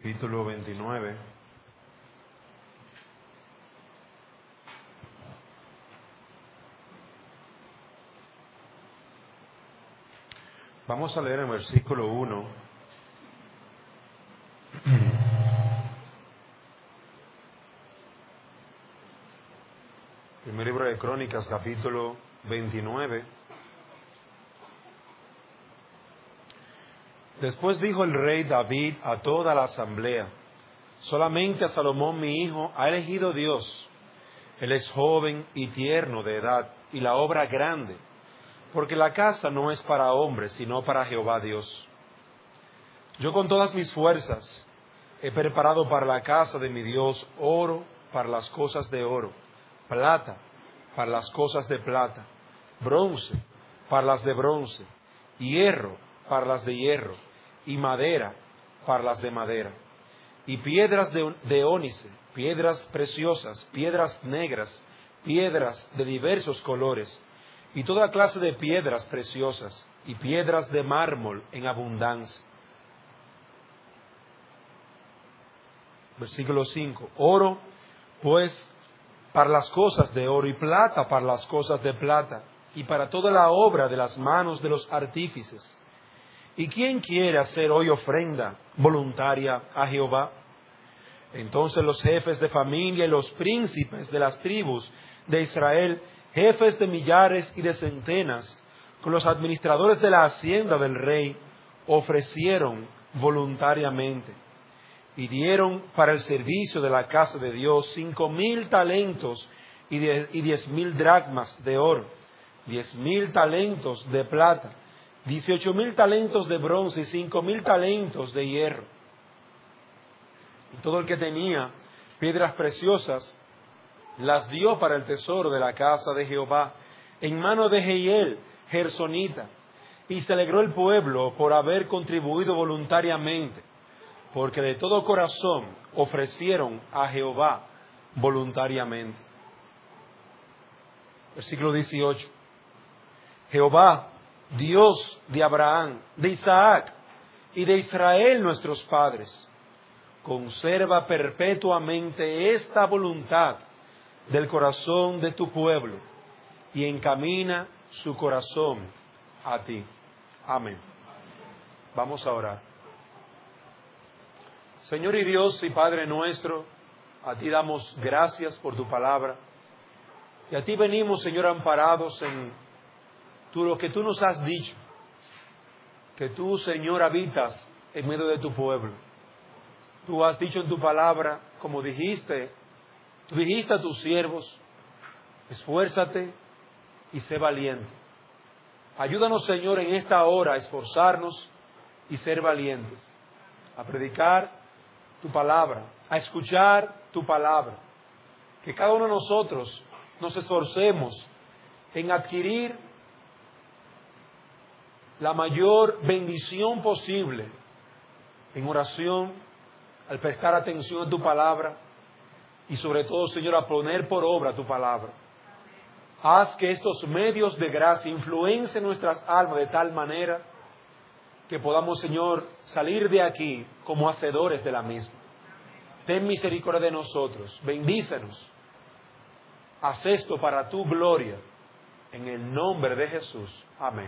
Capítulo 29. Vamos a leer el versículo 1. Primer libro de Crónicas, capítulo 29. Después dijo el rey David a toda la asamblea: solamente a Salomón mi hijo ha elegido Dios. Él es joven y tierno de edad, y la obra grande, porque la casa no es para hombres, sino para Jehová Dios. Yo con todas mis fuerzas he preparado para la casa de mi Dios oro para las cosas de oro, plata para las cosas de plata, bronce para las de bronce, hierro para las de hierro, y madera para las de madera, y piedras de ónice, piedras preciosas, piedras negras, piedras de diversos colores, y toda clase de piedras preciosas, y piedras de mármol en abundancia. Versículo 5. Oro, pues, para las cosas de oro, y plata para las cosas de plata, y para toda la obra de las manos de los artífices. ¿Y quién quiere hacer hoy ofrenda voluntaria a Jehová? Entonces los jefes de familia y los príncipes de las tribus de Israel, jefes de millares y de centenas, con los administradores de la hacienda del rey, ofrecieron voluntariamente y dieron para el servicio de la casa de Dios 5,000 talentos y 10,000 dracmas de oro, 10,000 talentos de plata, 18,000 talentos de bronce y 5,000 talentos de hierro. Y todo el que tenía piedras preciosas las dio para el tesoro de la casa de Jehová en mano de Jehiel, Gersonita. Y se alegró el pueblo por haber contribuido voluntariamente, porque de todo corazón ofrecieron a Jehová voluntariamente. Versículo 18. Jehová, Dios de Abraham, de Isaac y de Israel nuestros padres, conserva perpetuamente esta voluntad del corazón de tu pueblo y encamina su corazón a ti. Amén. Vamos a orar. Señor y Dios y Padre nuestro, a ti damos gracias por tu palabra y a ti venimos, Señor, amparados en lo que tú nos has dicho, que tú, Señor, habitas en medio de tu pueblo. Tú has dicho en tu palabra, como dijiste, tú dijiste a tus siervos: esfuérzate y sé valiente. Ayúdanos, Señor, en esta hora a esforzarnos y ser valientes, a predicar tu palabra, a escuchar tu palabra. Que cada uno de nosotros nos esforcemos en adquirir la mayor bendición posible en oración, al prestar atención a tu palabra y sobre todo, Señor, a poner por obra tu palabra. Haz que estos medios de gracia influencien nuestras almas de tal manera que podamos, Señor, salir de aquí como hacedores de la misma. Ten misericordia de nosotros, bendícenos. Haz esto para tu gloria, en el nombre de Jesús. Amén.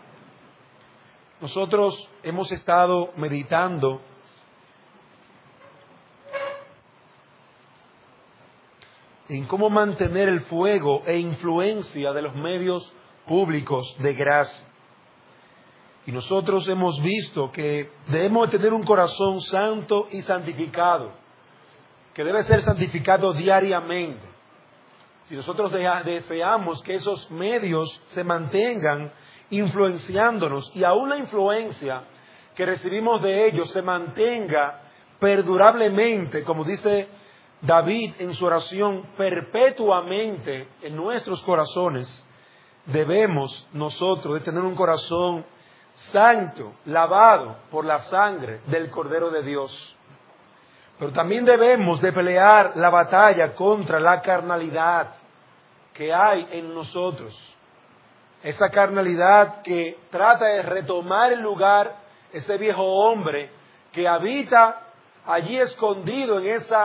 Nosotros hemos estado meditando en cómo mantener el fuego e influencia de los medios públicos de gracia. Y nosotros hemos visto que debemos tener un corazón santo y santificado, que debe ser santificado diariamente. Si nosotros deseamos que esos medios se mantengan influenciándonos y aún la influencia que recibimos de ellos se mantenga perdurablemente, como dice David en su oración, perpetuamente en nuestros corazones, debemos nosotros de tener un corazón santo, lavado por la sangre del Cordero de Dios. Pero también debemos de pelear la batalla contra la carnalidad que hay en nosotros. Esa carnalidad que trata de retomar el lugar, ese viejo hombre que habita allí escondido en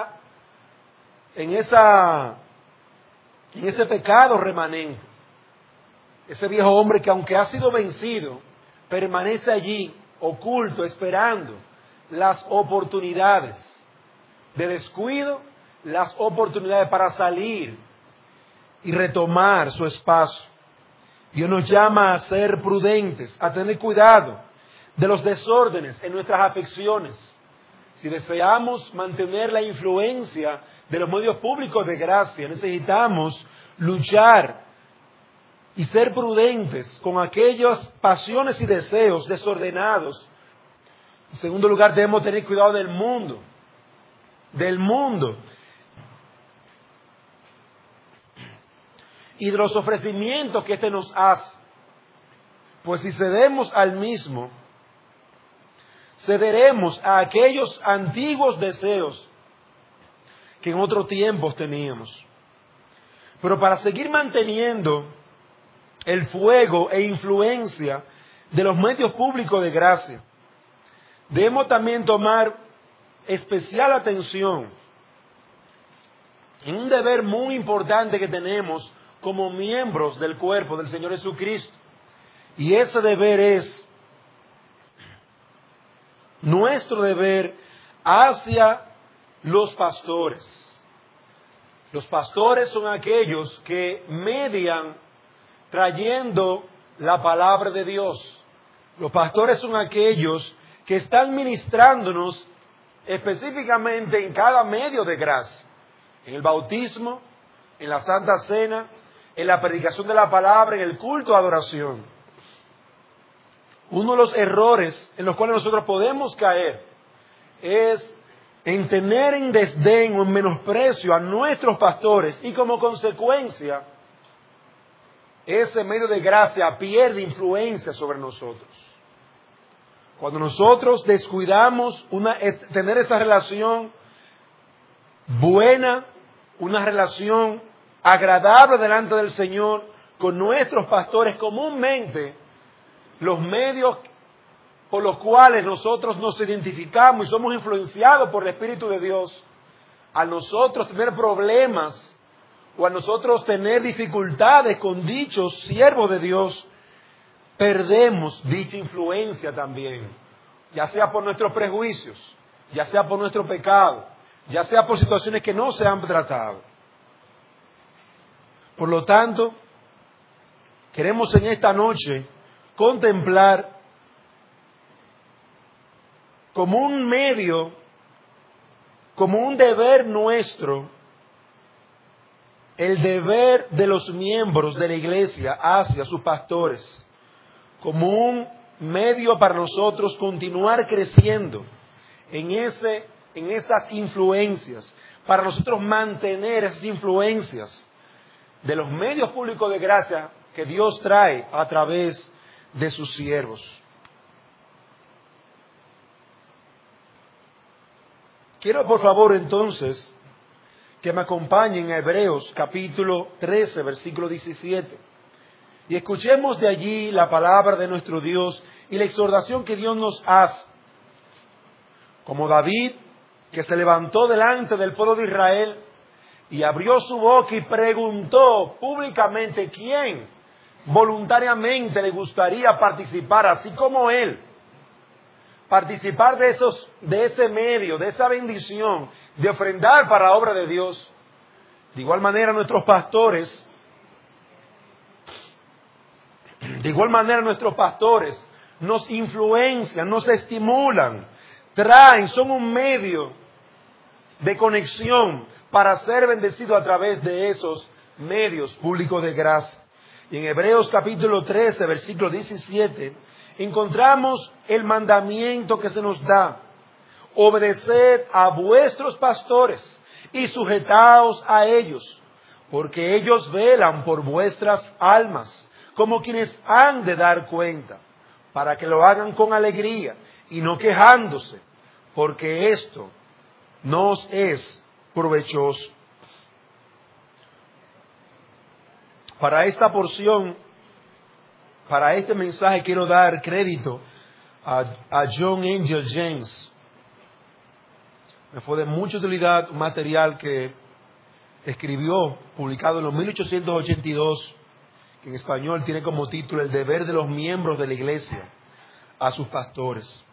ese pecado remanente. Ese viejo hombre que aunque ha sido vencido, permanece allí, oculto, esperando las oportunidades de descuido, las oportunidades para salir y retomar su espacio. Dios nos llama a ser prudentes, a tener cuidado de los desórdenes en nuestras afecciones. Si deseamos mantener la influencia de los medios públicos de gracia, necesitamos luchar y ser prudentes con aquellas pasiones y deseos desordenados. En segundo lugar, debemos tener cuidado del mundo. Y de los ofrecimientos que éste nos hace. Pues si cedemos al mismo, cederemos a aquellos antiguos deseos que en otros tiempos teníamos. Pero para seguir manteniendo el fuego e influencia de los medios públicos de gracia, debemos también tomar especial atención en un deber muy importante que tenemos como miembros del cuerpo del Señor Jesucristo. Y ese deber es nuestro deber hacia los pastores. Los pastores son aquellos que median trayendo la palabra de Dios. Los pastores son aquellos que están ministrándonos específicamente en cada medio de gracia. En el bautismo, en la Santa Cena, en la predicación de la palabra, en el culto de adoración. Uno de los errores en los cuales nosotros podemos caer es en tener en desdén o en menosprecio a nuestros pastores y como consecuencia ese medio de gracia pierde influencia sobre nosotros. Cuando nosotros descuidamos tener esa relación buena, una relación agradable delante del Señor con nuestros pastores, comúnmente los medios por los cuales nosotros nos identificamos y somos influenciados por el Espíritu de Dios, a nosotros tener problemas o a nosotros tener dificultades con dichos siervos de Dios, perdemos dicha influencia también, ya sea por nuestros prejuicios, ya sea por nuestro pecado, ya sea por situaciones que no se han tratado. Por lo tanto, queremos en esta noche contemplar como un medio, como un deber nuestro, el deber de los miembros de la iglesia hacia sus pastores, como un medio para nosotros continuar creciendo en esas influencias, para nosotros mantener esas influencias de los medios públicos de gracia que Dios trae a través de sus siervos. Quiero por favor entonces que me acompañen a Hebreos capítulo 13, versículo 17. Y escuchemos de allí la palabra de nuestro Dios y la exhortación que Dios nos hace. Como David, que se levantó delante del pueblo de Israel y abrió su boca y preguntó públicamente quién voluntariamente le gustaría participar, así como él, participar de ese medio, de esa bendición, de ofrendar para la obra de Dios. De igual manera nuestros pastores nos influencian, nos estimulan, son un medio de conexión para ser bendecido a través de esos medios públicos de gracia. Y en Hebreos capítulo 13, versículo 17, encontramos el mandamiento que se nos da: obedeced a vuestros pastores y sujetaos a ellos, porque ellos velan por vuestras almas, como quienes han de dar cuenta, para que lo hagan con alegría y no quejándose, porque esto nos es provechoso. Para esta porción, para este mensaje, quiero dar crédito a John Angel James. Me fue de mucha utilidad un material que escribió, publicado en los 1882, que en español tiene como título El deber de los miembros de la iglesia a sus pastores.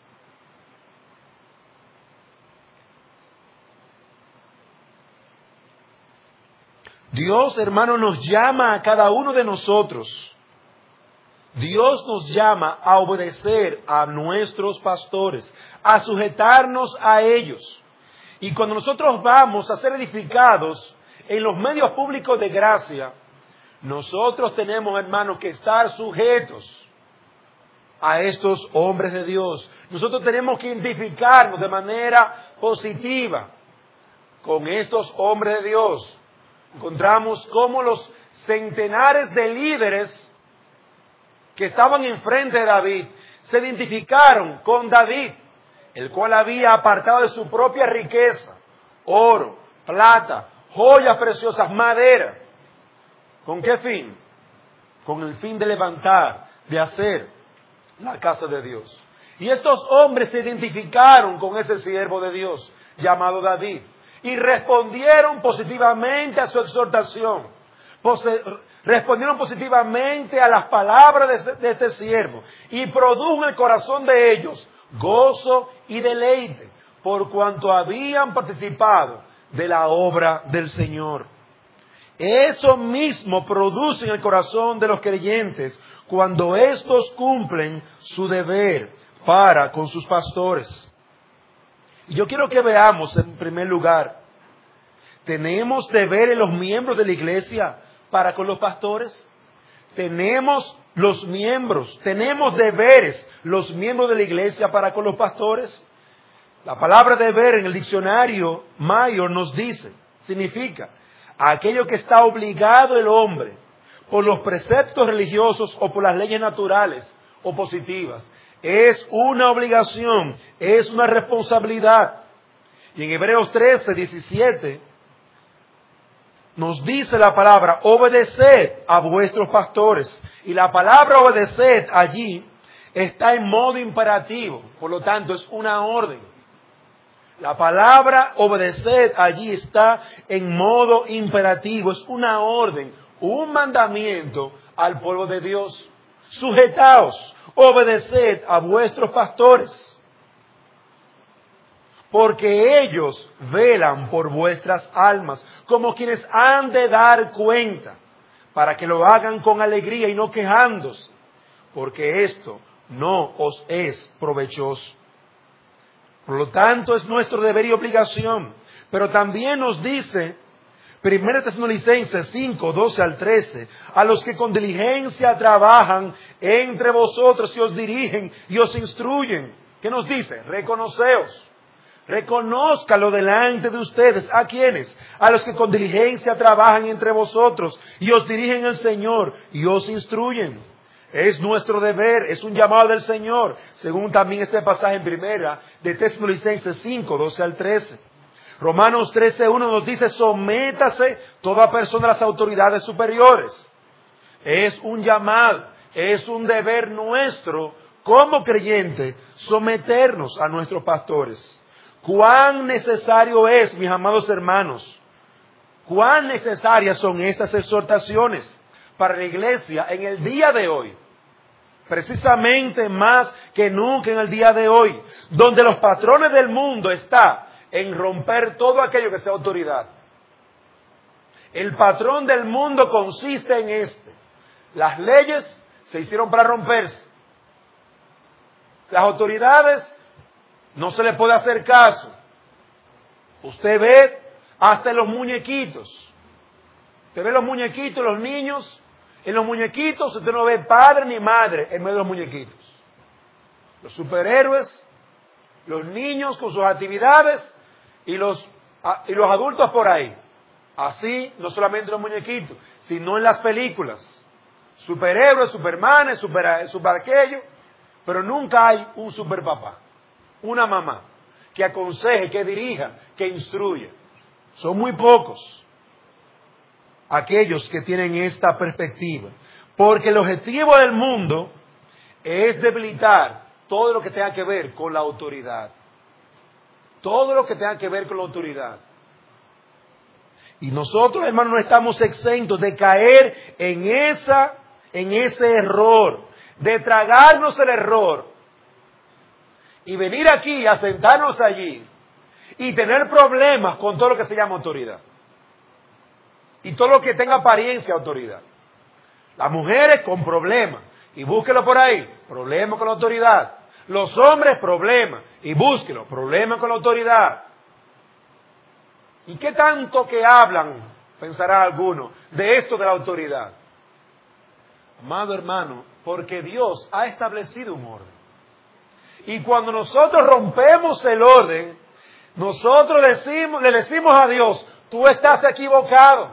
Dios, hermano, nos llama a cada uno de nosotros. Dios nos llama a obedecer a nuestros pastores, a sujetarnos a ellos. Y cuando nosotros vamos a ser edificados en los medios públicos de gracia, nosotros tenemos, hermanos, que estar sujetos a estos hombres de Dios. Nosotros tenemos que identificarnos de manera positiva con estos hombres de Dios. Encontramos cómo los centenares de líderes que estaban enfrente de David se identificaron con David, el cual había apartado de su propia riqueza oro, plata, joyas preciosas, madera. ¿Con qué fin? Con el fin de levantar, de hacer la casa de Dios. Y estos hombres se identificaron con ese siervo de Dios llamado David y respondieron positivamente a su exhortación. Respondieron positivamente a las palabras de este siervo y produjo en el corazón de ellos gozo y deleite por cuanto habían participado de la obra del Señor. Eso mismo produce en el corazón de los creyentes cuando éstos cumplen su deber para con sus pastores. Y yo quiero que veamos, en primer lugar, ¿tenemos deberes los miembros de la iglesia para con los pastores? ¿Tenemos deberes los miembros de la iglesia para con los pastores? La palabra deber en el diccionario Mayor nos dice, significa aquello que está obligado el hombre por los preceptos religiosos o por las leyes naturales o positivas. Es una obligación, es una responsabilidad. Y en Hebreos 13, 17 nos dice la palabra, obedeced a vuestros pastores. Y la palabra obedeced allí está en modo imperativo, por lo tanto es una orden. La palabra obedeced allí está en modo imperativo, es una orden, un mandamiento al pueblo de Dios. Sujetaos, obedeced a vuestros pastores, porque ellos velan por vuestras almas, como quienes han de dar cuenta, para que lo hagan con alegría y no quejándose, porque esto no os es provechoso. Por lo tanto, es nuestro deber y obligación. Pero también nos dice 1 Tesalonicenses 5, 12 al 13, a los que con diligencia trabajan entre vosotros y os dirigen y os instruyen. ¿Qué nos dice? Reconoceos. Reconózcalo delante de ustedes. ¿A quiénes? A los que con diligencia trabajan entre vosotros y os dirigen el Señor y os instruyen. Es nuestro deber, es un llamado del Señor, según también este pasaje en primera de Tesalonicenses 5, 12 al 13. Romanos 13, 1 nos dice, sométase toda persona a las autoridades superiores. Es un llamado, es un deber nuestro como creyente someternos a nuestros pastores. Cuán necesario es, mis amados hermanos, cuán necesarias son estas exhortaciones para la iglesia en el día de hoy. Precisamente más que nunca en el día de hoy, donde los patrones del mundo están en romper todo aquello que sea autoridad. El patrón del mundo consiste en este. Las leyes se hicieron para romperse. Las autoridades no se les puede hacer caso. Usted ve hasta en los muñequitos. Usted ve los muñequitos, los niños. En los muñequitos usted no ve padre ni madre en medio de los muñequitos. Los superhéroes, los niños con sus actividades y los adultos por ahí. Así, no solamente en los muñequitos, sino en las películas. Superhéroes, supermanes, super aquello, pero nunca hay un superpapá, una mamá que aconseje, que dirija, que instruya. Son muy pocos aquellos que tienen esta perspectiva, porque el objetivo del mundo es debilitar todo lo que tenga que ver con la autoridad. todo lo que tenga que ver con la autoridad. Y nosotros, hermanos, no estamos exentos de caer en ese error, de tragarnos el error y venir aquí a sentarnos allí y tener problemas con todo lo que se llama autoridad y todo lo que tenga apariencia de autoridad. Las mujeres con problemas, y búsquelo por ahí, problemas con la autoridad. Los hombres, problemas, y búsquelo, problemas con la autoridad. ¿Y qué tanto que hablan, pensará alguno, de esto de la autoridad? Amado hermano, porque Dios ha establecido un orden. Y cuando nosotros rompemos el orden, nosotros le decimos a Dios, tú estás equivocado.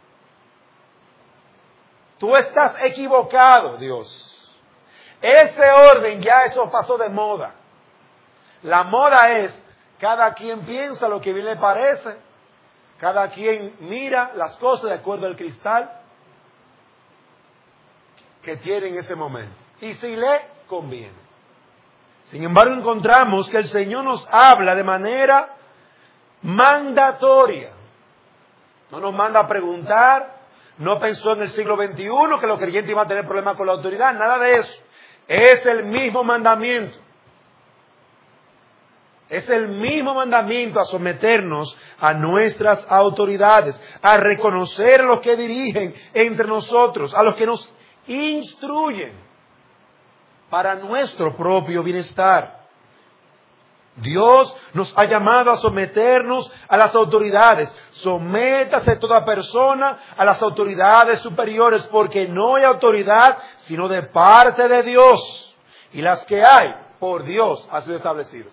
Tú estás equivocado, Dios. Ese orden ya eso pasó de moda. La moda es, cada quien piensa lo que bien le parece, cada quien mira las cosas de acuerdo al cristal que tiene en ese momento. Y si le conviene. Sin embargo, encontramos que el Señor nos habla de manera mandatoria. No nos manda a preguntar. No pensó en el siglo XXI que los creyentes iban a tener problemas con la autoridad. Nada de eso. Es el mismo mandamiento. Es el mismo mandamiento a someternos a nuestras autoridades, a reconocer a los que dirigen entre nosotros, a los que nos instruyen para nuestro propio bienestar. Dios nos ha llamado a someternos a las autoridades. Sométase toda persona a las autoridades superiores, porque no hay autoridad sino de parte de Dios. Y las que hay, por Dios, han sido establecidas.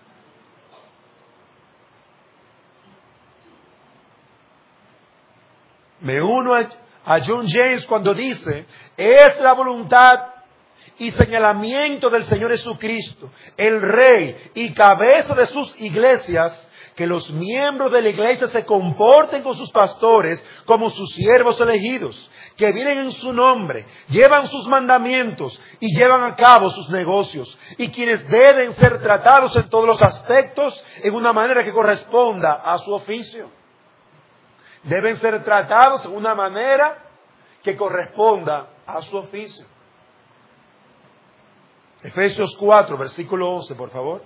Me uno a John James cuando dice, es la voluntad y señalamiento del Señor Jesucristo, el Rey y cabeza de sus iglesias, que los miembros de la iglesia se comporten con sus pastores como sus siervos elegidos, que vienen en su nombre, llevan sus mandamientos y llevan a cabo sus negocios, y quienes deben ser tratados en todos los aspectos en una manera que corresponda a su oficio. Deben ser tratados en una manera que corresponda a su oficio. Efesios 4, versículo 11, por favor.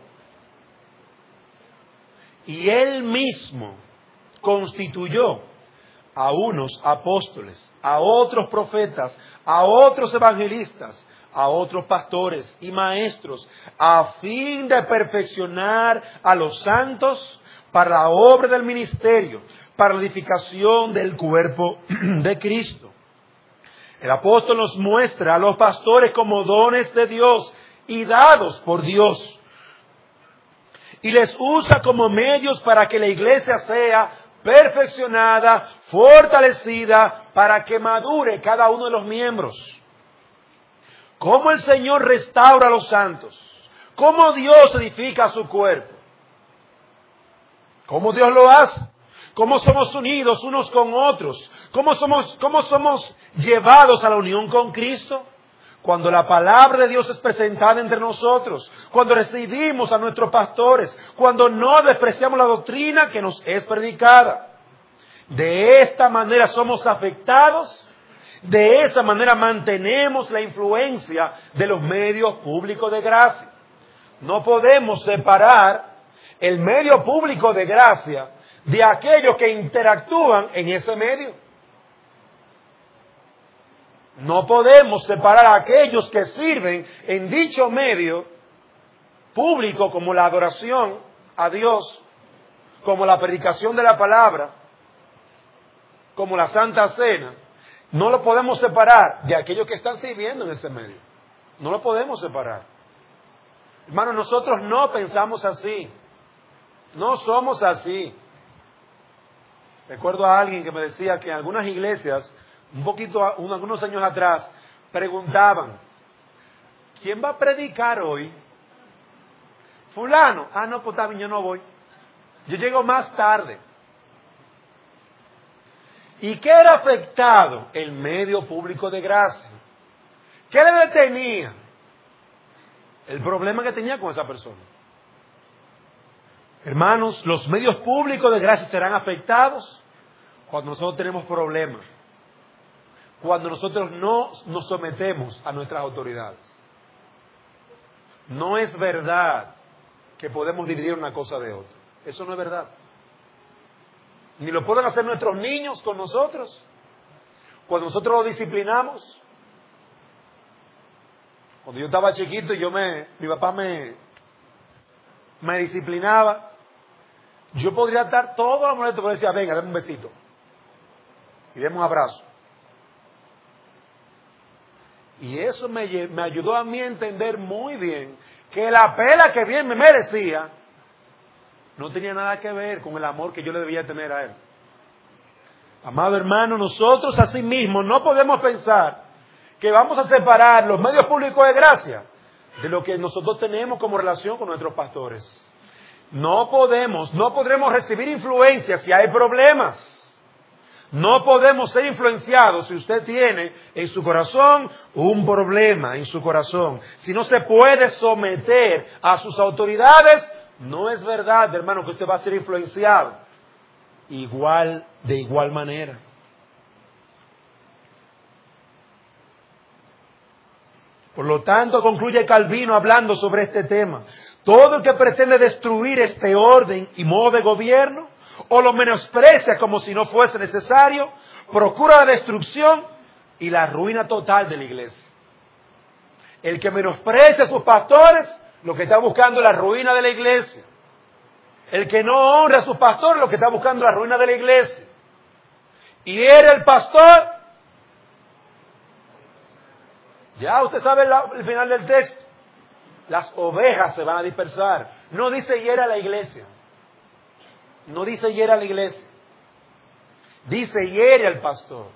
Y Él mismo constituyó a unos apóstoles, a otros profetas, a otros evangelistas, a otros pastores y maestros, a fin de perfeccionar a los santos para la obra del ministerio, para la edificación del cuerpo de Cristo. El apóstol nos muestra a los pastores como dones de Dios y dados por Dios, y les usa como medios para que la iglesia sea perfeccionada, fortalecida, para que madure cada uno de los miembros. Cómo el Señor restaura a los santos, cómo Dios edifica su cuerpo, cómo Dios lo hace, cómo somos unidos unos con otros, cómo somos llevados a la unión con Cristo. Cuando la palabra de Dios es presentada entre nosotros, cuando recibimos a nuestros pastores, cuando no despreciamos la doctrina que nos es predicada. De esta manera somos afectados, de esa manera mantenemos la influencia de los medios públicos de gracia. No podemos separar el medio público de gracia de aquellos que interactúan en ese medio. No podemos separar a aquellos que sirven en dicho medio público, como la adoración a Dios, como la predicación de la palabra, como la Santa Cena. No lo podemos separar de aquellos que están sirviendo en ese medio. No lo podemos separar. Hermanos, nosotros no pensamos así. No somos así. Recuerdo a alguien que me decía que en algunas iglesias, algunos años atrás, preguntaban, ¿quién va a predicar hoy? Fulano. Ah, no, pues también yo no voy. Yo llego más tarde. ¿Y qué era afectado? El medio público de gracia. ¿Qué le detenía? El problema que tenía con esa persona. Hermanos, los medios públicos de gracia serán afectados cuando nosotros tenemos problemas, cuando nosotros no nos sometemos a nuestras autoridades. No es verdad que podemos dividir una cosa de otra. Eso no es verdad. Ni lo pueden hacer nuestros niños con nosotros. Cuando nosotros los disciplinamos. Cuando yo estaba chiquito y mi papá me disciplinaba, yo podría estar todo el momento, pero decía, venga, dame un besito. Y dame un abrazo. Y eso me ayudó a mí a entender muy bien que la pela que bien me merecía no tenía nada que ver con el amor que yo le debía tener a él. Amado hermano, nosotros así mismo no podemos pensar que vamos a separar los medios públicos de gracia de lo que nosotros tenemos como relación con nuestros pastores. No podremos recibir influencia si hay problemas. No podemos ser influenciados si usted tiene en su corazón un problema en su corazón. Si no se puede someter a sus autoridades, no es verdad, hermano, que usted va a ser influenciado de igual manera. Por lo tanto, concluye Calvino hablando sobre este tema. Todo el que pretende destruir este orden y modo de gobierno, o lo menosprecia como si no fuese necesario, procura la destrucción y la ruina total de la iglesia. El que menosprecia a sus pastores, lo que está buscando es la ruina de la iglesia. El que no honra a sus pastores, lo que está buscando es la ruina de la iglesia. Y era el pastor. Ya usted sabe el final del texto. Las ovejas se van a dispersar. No dice hiera la iglesia. No dice hiera la iglesia. Dice hiere al pastor.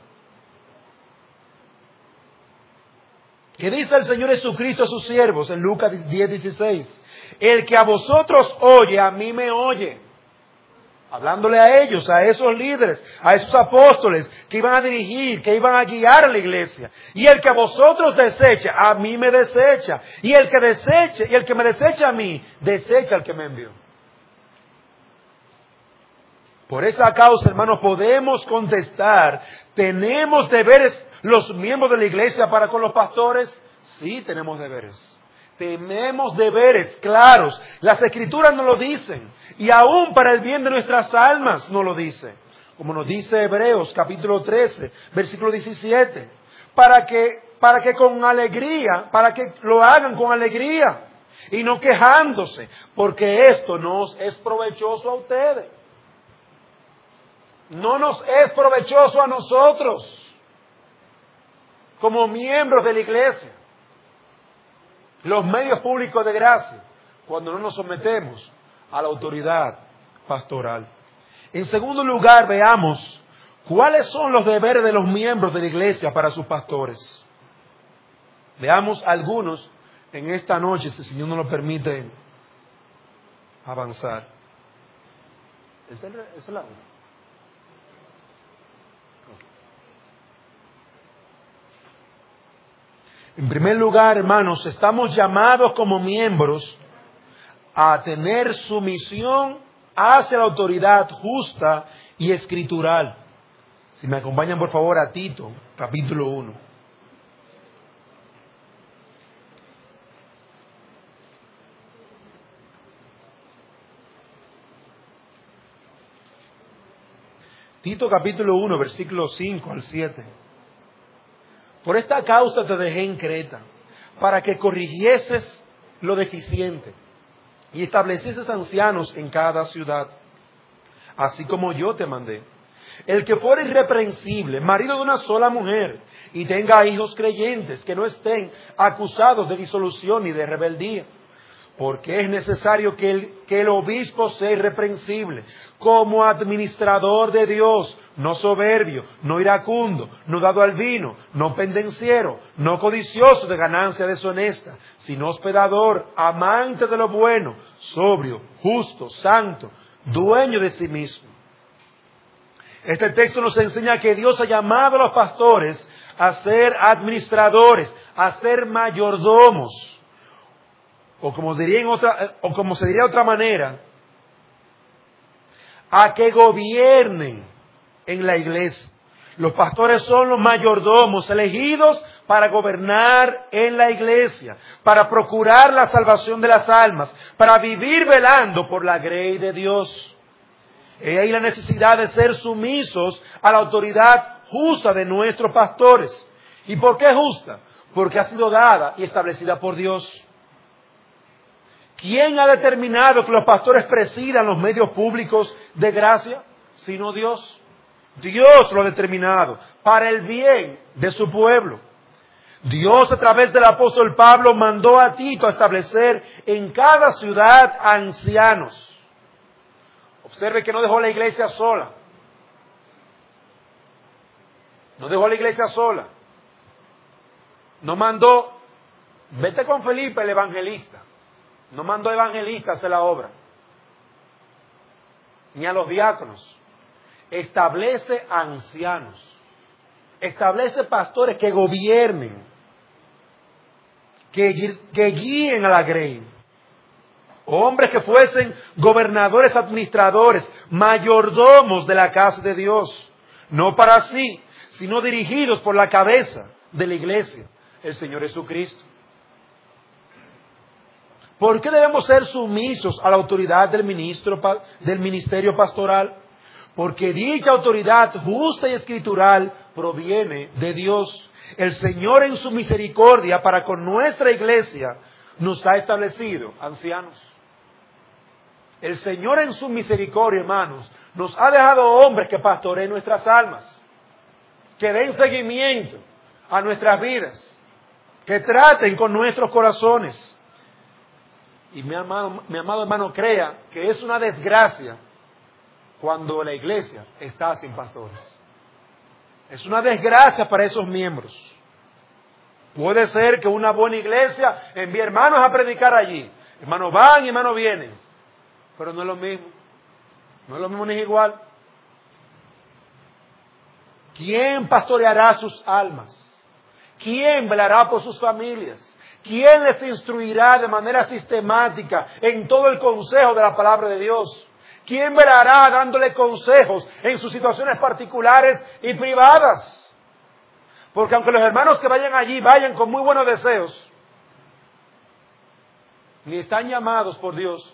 ¿Qué dice el Señor Jesucristo a sus siervos en Lucas 10:16? El que a vosotros oye, a mí me oye. Hablándole a ellos, a esos líderes, a esos apóstoles que iban a dirigir, que iban a guiar a la iglesia. Y el que a vosotros desecha, a mí me desecha. Y el que me desecha a mí, desecha al que me envió. Por esa causa, hermanos, podemos contestar, ¿tenemos deberes los miembros de la iglesia para con los pastores? Sí, tenemos deberes. Tenemos deberes claros. Las Escrituras nos lo dicen. Y aún para el bien de nuestras almas nos lo dice. Como nos dice Hebreos capítulo 13, versículo 17. Para que con alegría, para que lo hagan con alegría y no quejándose, porque esto nos es provechoso a ustedes. No nos es provechoso a nosotros como miembros de la iglesia. Los medios públicos de gracia, cuando no nos sometemos a la autoridad pastoral. En segundo lugar, veamos cuáles son los deberes de los miembros de la iglesia para sus pastores. Veamos algunos en esta noche, si el Señor nos lo permite avanzar. ¿Es la hora? En primer lugar, hermanos, estamos llamados como miembros a tener sumisión hacia la autoridad justa y escritural. Si me acompañan, por favor, a Tito, capítulo 1. Tito, capítulo 1, versículos 5 al 7. Por esta causa te dejé en Creta, para que corrigieses lo deficiente y establecieses ancianos en cada ciudad, así como yo te mandé. El que fuera irreprensible, marido de una sola mujer, y tenga hijos creyentes, que no estén acusados de disolución ni de rebeldía. Porque es necesario que el obispo sea irreprensible, como administrador de Dios, no soberbio, no iracundo, no dado al vino, no pendenciero, no codicioso de ganancia deshonesta, sino hospedador, amante de lo bueno, sobrio, justo, santo, dueño de sí mismo. Este texto nos enseña que Dios ha llamado a los pastores a ser administradores, a ser mayordomos. O como se diría de otra manera, a que gobiernen en la iglesia. Los pastores son los mayordomos elegidos para gobernar en la iglesia, para procurar la salvación de las almas, para vivir velando por la grey de Dios. He ahí la necesidad de ser sumisos a la autoridad justa de nuestros pastores. ¿Y por qué justa? Porque ha sido dada y establecida por Dios. ¿Quién ha determinado que los pastores presidan los medios públicos de gracia? Sino Dios. Dios lo ha determinado para el bien de su pueblo. Dios, a través del apóstol Pablo, mandó a Tito a establecer en cada ciudad ancianos. Observe que no dejó la iglesia sola. No dejó la iglesia sola. No mandó, vete con Felipe el evangelista. No mandó evangelistas a hacer la obra. Ni a los diáconos. Establece ancianos. Establece pastores que gobiernen. Que guíen a la grey. Hombres que fuesen gobernadores, administradores, mayordomos de la casa de Dios. No para sí, sino dirigidos por la cabeza de la iglesia, el Señor Jesucristo. ¿Por qué debemos ser sumisos a la autoridad del ministerio pastoral? Porque dicha autoridad justa y escritural proviene de Dios. El Señor en su misericordia para con nuestra iglesia nos ha establecido ancianos. El Señor en su misericordia, hermanos, nos ha dejado hombres que pastoreen nuestras almas, que den seguimiento a nuestras vidas, que traten con nuestros corazones. Y mi amado hermano, crea que es una desgracia cuando la iglesia está sin pastores. Es una desgracia para esos miembros. Puede ser que una buena iglesia envíe hermanos a predicar allí. Hermanos van y hermanos vienen. Pero no es lo mismo. No es lo mismo ni es igual. ¿Quién pastoreará sus almas? ¿Quién velará por sus familias? ¿Quién les instruirá de manera sistemática en todo el consejo de la palabra de Dios? ¿Quién velará dándole consejos en sus situaciones particulares y privadas? Porque aunque los hermanos que vayan allí vayan con muy buenos deseos, ni están llamados por Dios,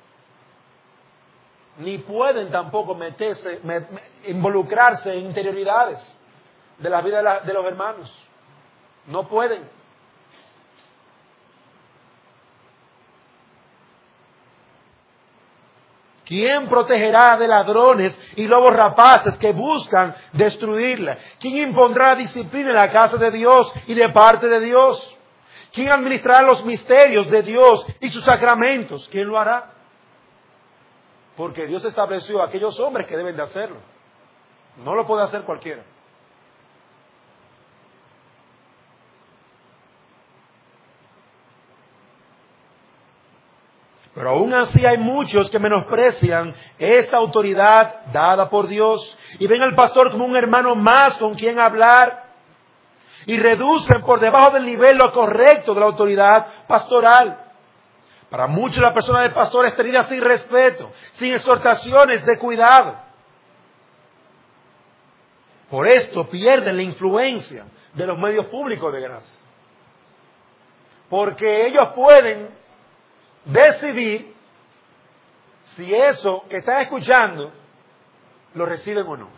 ni pueden tampoco involucrarse en interioridades de la vida de los hermanos. No pueden. ¿Quién protegerá de ladrones y lobos rapaces que buscan destruirla? ¿Quién impondrá disciplina en la casa de Dios y de parte de Dios? ¿Quién administrará los misterios de Dios y sus sacramentos? ¿Quién lo hará? Porque Dios estableció a aquellos hombres que deben de hacerlo. No lo puede hacer cualquiera. Pero aún así hay muchos que menosprecian esta autoridad dada por Dios y ven al pastor como un hermano más con quien hablar y reducen por debajo del nivel lo correcto de la autoridad pastoral. Para muchos la persona del pastor es tenida sin respeto, sin exhortaciones de cuidado. Por esto pierden la influencia de los medios públicos de gracia. Porque ellos pueden decidir si eso que están escuchando lo reciben o no.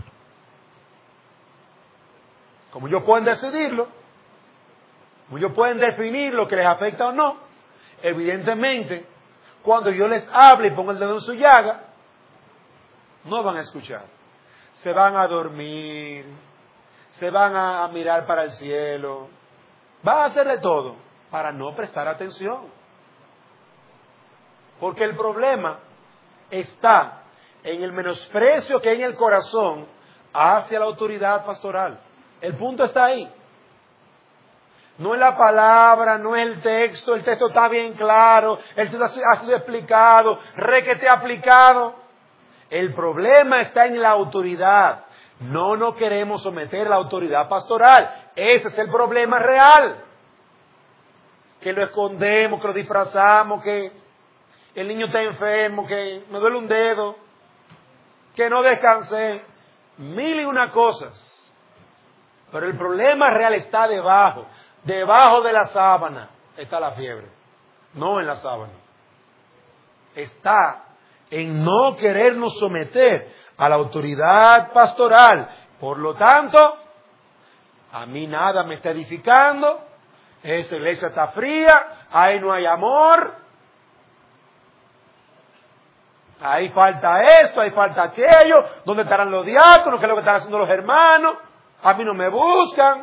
Como ellos pueden decidirlo, como ellos pueden definir lo que les afecta o no, evidentemente, cuando yo les hable y ponga el dedo en su llaga, no van a escuchar. Se van a dormir, se van a mirar para el cielo, van a hacerle todo para no prestar atención. Porque el problema está en el menosprecio que hay en el corazón hacia la autoridad pastoral. El punto está ahí. No es la palabra, no es el texto está bien claro, el texto ha sido explicado, requete aplicado. El problema está en la autoridad. No nos queremos someter a la autoridad pastoral. Ese es el problema real. Que lo escondemos, que lo disfrazamos, que el niño está enfermo, que me duele un dedo. que no descansé, mil y una cosas. Pero el problema real está debajo de la sábana está la fiebre, no en la sábana. Está en no querernos someter a la autoridad pastoral. Por lo tanto, a mí nada me está edificando, esa iglesia está fría, ahí no hay amor, ahí falta esto, ahí falta aquello, ¿dónde estarán los diáconos? ¿Qué es lo que están haciendo los hermanos? A mí no me buscan,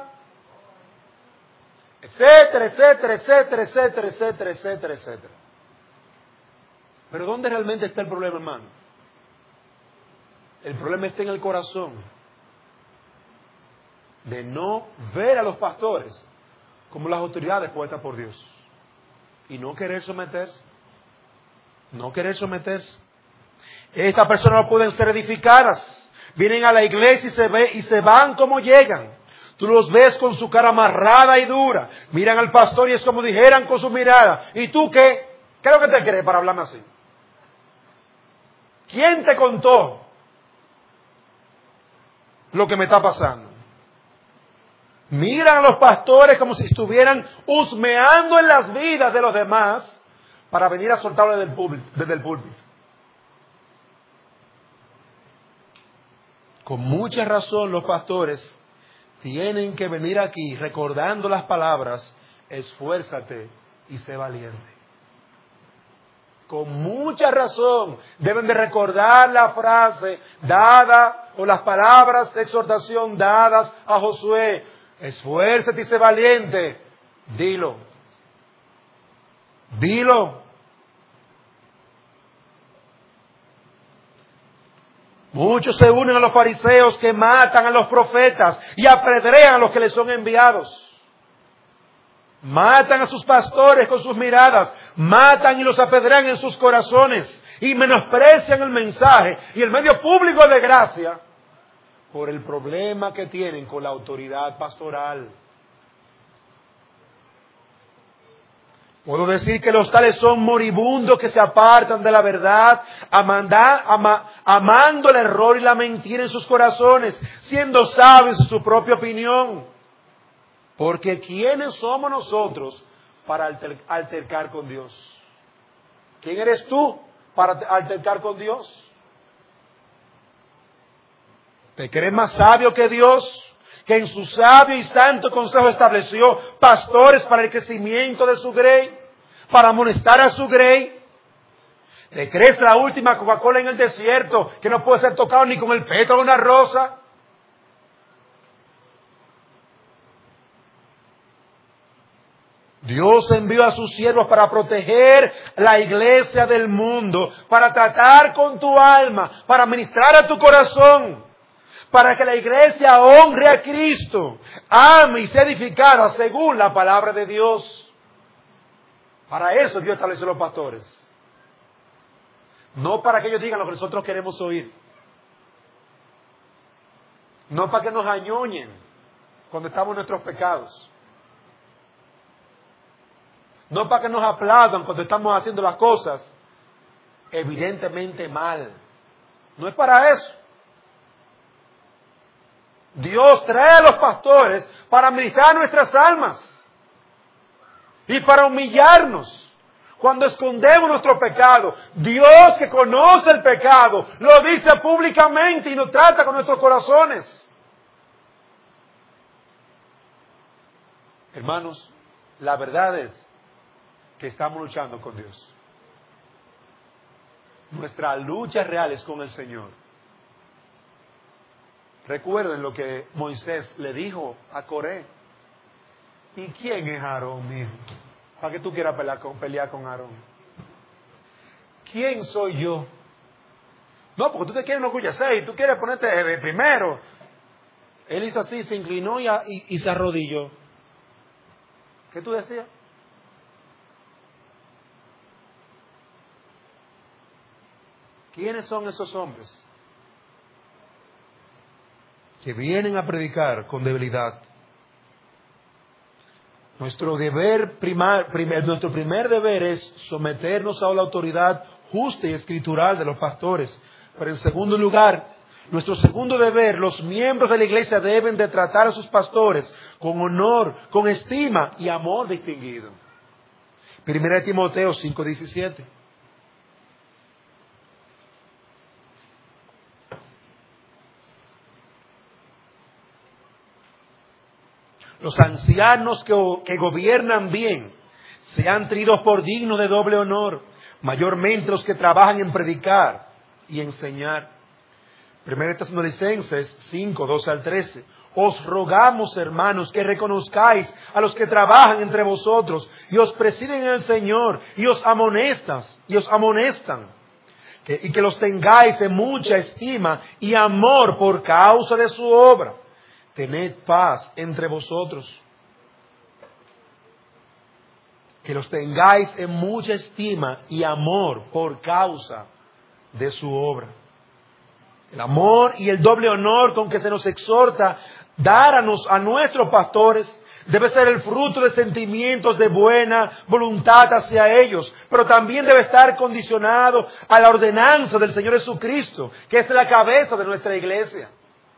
etcétera, etcétera, etcétera, etcétera, etcétera, etcétera, etcétera. Pero ¿dónde realmente está el problema, hermano? El problema está en el corazón de no ver a los pastores como las autoridades puestas por Dios y no querer someterse. No querer someterse. Estas personas no pueden ser edificadas. Vienen a la iglesia y se van como llegan. Tú los ves con su cara amarrada y dura. Miran al pastor y es como dijeran con su mirada. ¿Y tú qué? ¿Qué es lo que te crees para hablarme así? ¿Quién te contó lo que me está pasando? Miran a los pastores como si estuvieran husmeando en las vidas de los demás para venir a soltarlo desde el púlpito. Con mucha razón los pastores tienen que venir aquí recordando las palabras, esfuérzate y sé valiente. Con mucha razón deben de recordar la frase dada o las palabras de exhortación dadas a Josué. Esfuérzate y sé valiente. Dilo. Dilo. Muchos se unen a los fariseos que matan a los profetas y apedrean a los que les son enviados. Matan a sus pastores con sus miradas, matan y los apedrean en sus corazones y menosprecian el mensaje y el medio público de gracia por el problema que tienen con la autoridad pastoral. Puedo decir que los tales son moribundos que se apartan de la verdad, amando el error y la mentira en sus corazones, siendo sabios en su propia opinión. Porque ¿quiénes somos nosotros para altercar con Dios? ¿Quién eres tú para altercar con Dios? ¿Te crees más sabio que Dios, que en su sabio y santo consejo estableció pastores para el crecimiento de su grey, para amonestar a su grey? ¿Te crees la última Coca-Cola en el desierto, que no puede ser tocado ni con el pétalo de una rosa? Dios envió a sus siervos para proteger la iglesia del mundo, para tratar con tu alma, para ministrar a tu corazón, para que la iglesia honre a Cristo, ame y sea edificada según la palabra de Dios. Para eso Dios estableció los pastores. No para que ellos digan lo que nosotros queremos oír. No para que nos añoñen cuando estamos en nuestros pecados. No para que nos aplaudan cuando estamos haciendo las cosas evidentemente mal. No es para eso. Dios trae a los pastores para ministrar nuestras almas y para humillarnos cuando escondemos nuestro pecado. Dios, que conoce el pecado, lo dice públicamente y nos trata con nuestros corazones. Hermanos, la verdad es que estamos luchando con Dios. Nuestra lucha real es con el Señor. Recuerden lo que Moisés le dijo a Coré. ¿Y quién es Aarón, mijo? ¿Para qué tú quieras pelear con Aarón? ¿Quién soy yo? No, porque tú te quieres enorgullecer y tú quieres ponerte de primero. Él hizo así, se inclinó y se arrodilló. ¿Qué tú decías? ¿Quiénes son esos hombres que vienen a predicar con debilidad? Nuestro primer deber es someternos a la autoridad justa y escritural de los pastores. Pero en segundo lugar, Nuestro segundo deber, los miembros de la iglesia deben de tratar a sus pastores con honor, con estima y amor distinguido. 1 Timoteo 5:17. Los ancianos que gobiernan bien sean tenidos por dignos de doble honor, mayormente los que trabajan en predicar y enseñar. 1 Tesalonicenses 5:12-13. Os rogamos, hermanos, que reconozcáis a los que trabajan entre vosotros y os presiden en el Señor y os amonestan, y que los tengáis en mucha estima y amor por causa de su obra. Tened paz entre vosotros. Que los tengáis en mucha estima y amor por causa de su obra. El amor y el doble honor con que se nos exhorta dar a nuestros pastores debe ser el fruto de sentimientos de buena voluntad hacia ellos, pero también debe estar condicionado a la ordenanza del Señor Jesucristo, que es la cabeza de nuestra iglesia.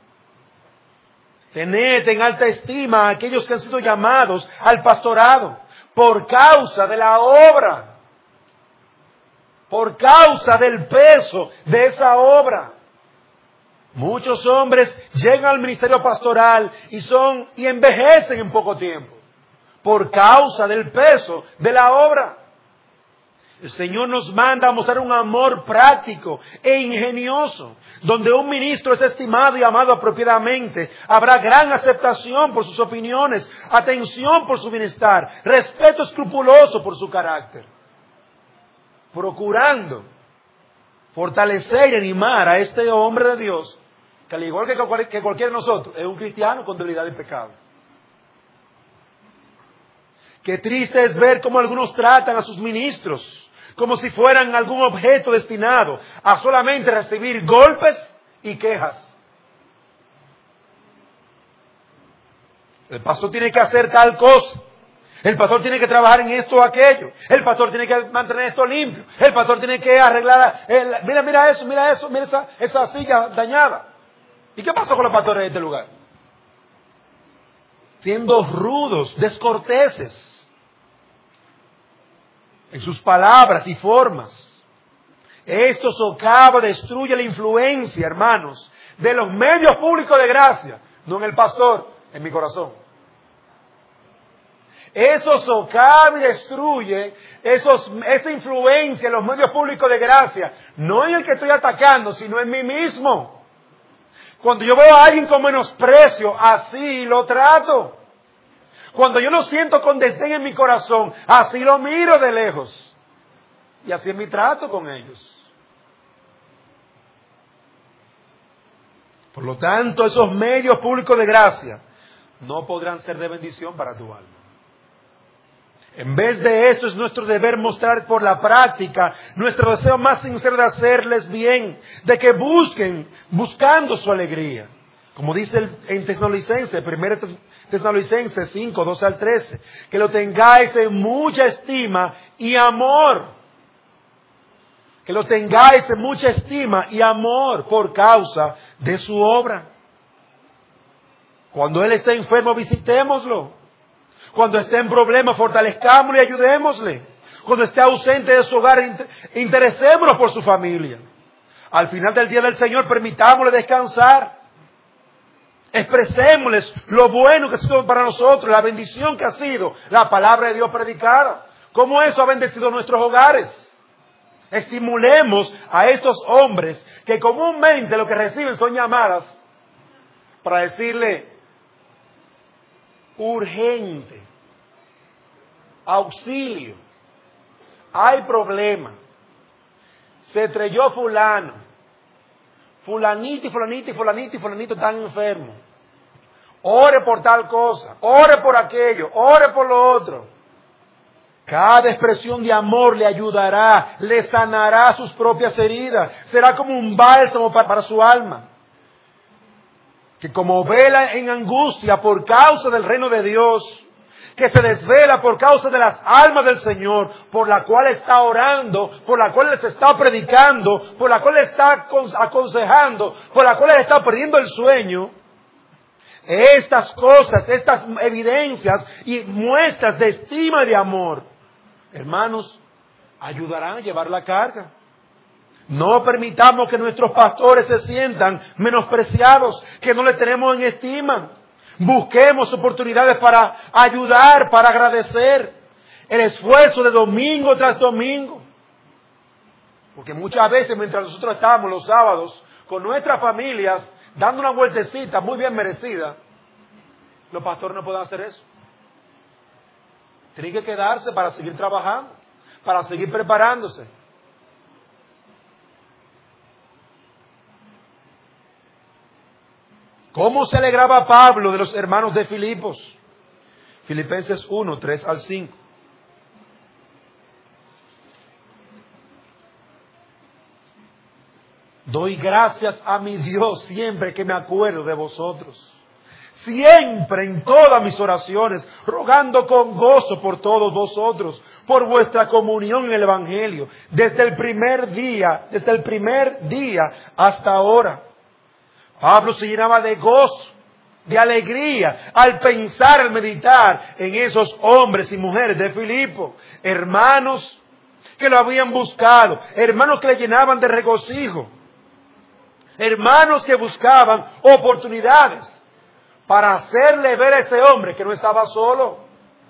Tened en alta estima a aquellos que han sido llamados al pastorado por causa de la obra, por causa del peso de esa obra. Muchos hombres llegan al ministerio pastoral y envejecen en poco tiempo por causa del peso de la obra. El Señor nos manda a mostrar un amor práctico e ingenioso. Donde un ministro es estimado y amado apropiadamente, habrá gran aceptación por sus opiniones, atención por su bienestar, respeto escrupuloso por su carácter. Procurando fortalecer y animar a este hombre de Dios, que al igual que cualquiera de nosotros, es un cristiano con debilidad y pecado. Qué triste es ver cómo algunos tratan a sus ministros como si fueran algún objeto destinado a solamente recibir golpes y quejas. El pastor tiene que hacer tal cosa. El pastor tiene que trabajar en esto o aquello. El pastor tiene que mantener esto limpio. El pastor tiene que arreglar. Mira eso, mira esa silla dañada. ¿Y qué pasó con los pastores de este lugar? Siendo rudos, descorteses en sus palabras y formas. Esto socava, destruye la influencia, hermanos, de los medios públicos de gracia, no en el pastor, en mi corazón. Eso socava y destruye esa influencia en los medios públicos de gracia, no en el que estoy atacando, sino en mí mismo. Cuando yo veo a alguien con menosprecio, así lo trato. Cuando yo lo siento con desdén en mi corazón, así lo miro de lejos. Y así es mi trato con ellos. Por lo tanto, esos medios públicos de gracia no podrán ser de bendición para tu alma. En vez de esto, es nuestro deber mostrar por la práctica nuestro deseo más sincero de hacerles bien, de que buscando su alegría. Como dice en Tesalonicenses, 1 Tesalonicenses 5:12-13, que lo tengáis en mucha estima y amor. Que lo tengáis en mucha estima y amor por causa de su obra. Cuando él esté enfermo, visitémoslo. Cuando esté en problemas, fortalezcámosle y ayudémosle. Cuando esté ausente de su hogar, interesémonos por su familia. Al final del día del Señor, permitámosle descansar. Expresémosles lo bueno que ha sido para nosotros, la bendición que ha sido la palabra de Dios predicada. Cómo eso ha bendecido nuestros hogares. Estimulemos a estos hombres que comúnmente lo que reciben son llamadas para decirle: urgente, auxilio, hay problema, se estrelló fulano, fulanito y fulanito y fulanito y fulanito están enfermos, ore por tal cosa, ore por aquello, ore por lo otro. Cada expresión de amor le ayudará, le sanará sus propias heridas, será como un bálsamo para su alma. Que como vela en angustia por causa del reino de Dios, que se desvela por causa de las almas del Señor, por la cual está orando, por la cual les está predicando, por la cual les está aconsejando, por la cual les está perdiendo el sueño, estas cosas, estas evidencias y muestras de estima y de amor, hermanos, ayudarán a llevar la carga. No permitamos que nuestros pastores se sientan menospreciados, que no les tenemos en estima. Busquemos oportunidades para ayudar, para agradecer el esfuerzo de domingo tras domingo. Porque muchas veces mientras nosotros estamos los sábados con nuestras familias dando una vueltecita muy bien merecida, los pastores no pueden hacer eso. Tienen que quedarse para seguir trabajando, para seguir preparándose. ¿Cómo se alegraba Pablo de los hermanos de Filipos? Filipenses 1, 3 al 5. Doy gracias a mi Dios siempre que me acuerdo de vosotros. Siempre en todas mis oraciones, rogando con gozo por todos vosotros, por vuestra comunión en el Evangelio, desde el primer día hasta ahora. Pablo se llenaba de gozo, de alegría, al pensar, al meditar en esos hombres y mujeres de Filipo, hermanos que lo habían buscado, hermanos que le llenaban de regocijo, hermanos que buscaban oportunidades para hacerle ver a ese hombre que no estaba solo,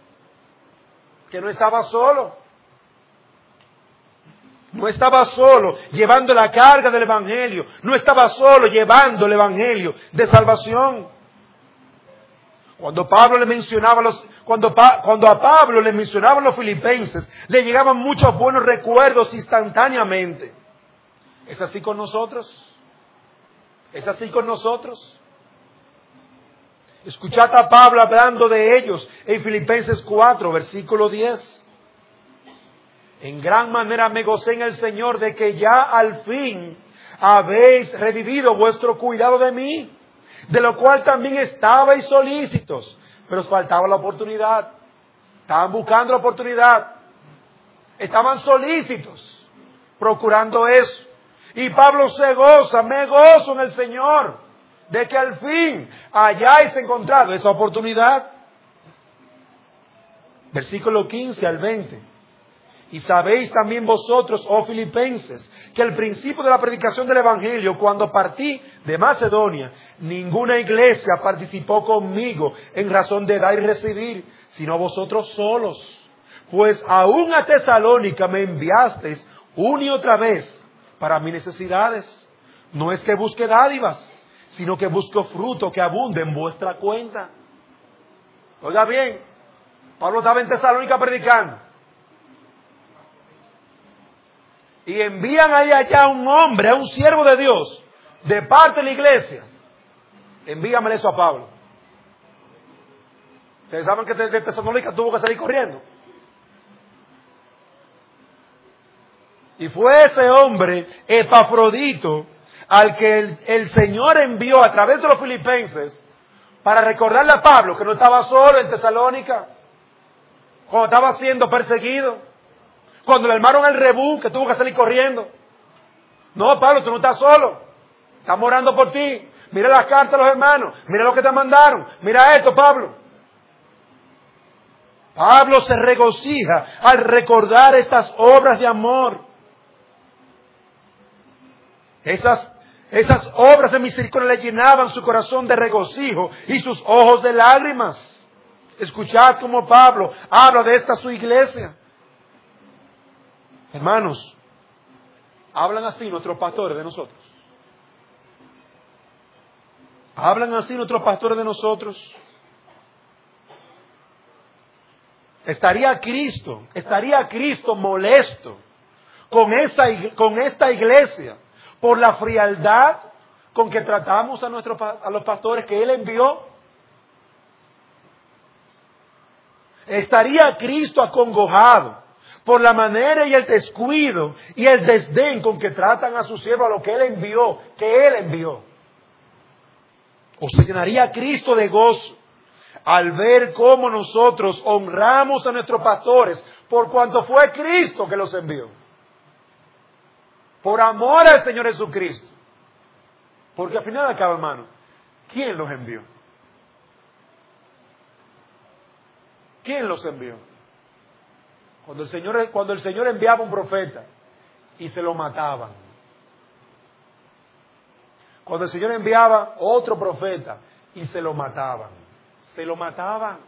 No estaba solo llevando la carga del Evangelio. No estaba solo llevando el Evangelio de salvación. Cuando a Pablo le mencionaban los filipenses, le llegaban muchos buenos recuerdos instantáneamente. ¿Es así con nosotros? Escuchad a Pablo hablando de ellos en Filipenses 4, versículo 10. En gran manera me gocé en el Señor de que ya al fin habéis revivido vuestro cuidado de mí, de lo cual también estabais solícitos, pero os faltaba la oportunidad. Estaban buscando la oportunidad. Estaban solícitos, procurando eso. Y Pablo se goza, me gozo en el Señor, de que al fin hayáis encontrado esa oportunidad. Versículo 15 al 20. Y sabéis también vosotros, oh filipenses, que al principio de la predicación del Evangelio, cuando partí de Macedonia, ninguna iglesia participó conmigo en razón de dar y recibir, sino vosotros solos. Pues aún a Tesalónica me enviasteis una y otra vez para mis necesidades. No es que busque dádivas, sino que busco fruto que abunde en vuestra cuenta. Oiga bien, Pablo estaba en Tesalónica predicando. Y envían ahí allá a un hombre, a un siervo de Dios, de parte de la iglesia. Envíamele eso a Pablo. Ustedes saben que de Tesalónica tuvo que salir corriendo. Y fue ese hombre, Epafrodito, al que el Señor envió a través de los filipenses para recordarle a Pablo que no estaba solo en Tesalónica, cuando estaba siendo perseguido. Cuando le armaron el rebú, que tuvo que salir corriendo. No, Pablo, tú no estás solo. Estamos orando por ti. Mira las cartas de los hermanos. Mira lo que te mandaron. Mira esto, Pablo. Pablo se regocija al recordar estas obras de amor. Esas obras de misericordia le llenaban su corazón de regocijo y sus ojos de lágrimas. Escuchad cómo Pablo habla de esta su iglesia. Hermanos, hablan así nuestros pastores de nosotros. Hablan así nuestros pastores de nosotros. ¿Estaría Cristo molesto con esta iglesia por la frialdad con que tratamos a los pastores que Él envió? ¿Estaría Cristo acongojado por la manera y el descuido y el desdén con que tratan a su siervo, a lo que Él envió? ¿O se llenaría Cristo de gozo al ver cómo nosotros honramos a nuestros pastores, por cuanto fue Cristo que los envió. Por amor al Señor Jesucristo. Porque al final de cabo, hermano, ¿quién los envió? ¿Quién los envió? Cuando el Señor enviaba un profeta y se lo mataban. Cuando el Señor enviaba otro profeta y se lo mataban. Se lo mataban.